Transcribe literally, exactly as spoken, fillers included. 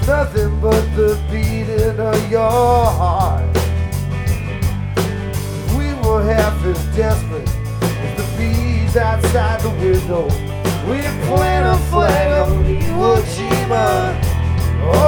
nothing but the beating of your heart. We were half as desperate as the bees outside the window. We plant a flag on Iwo Jima.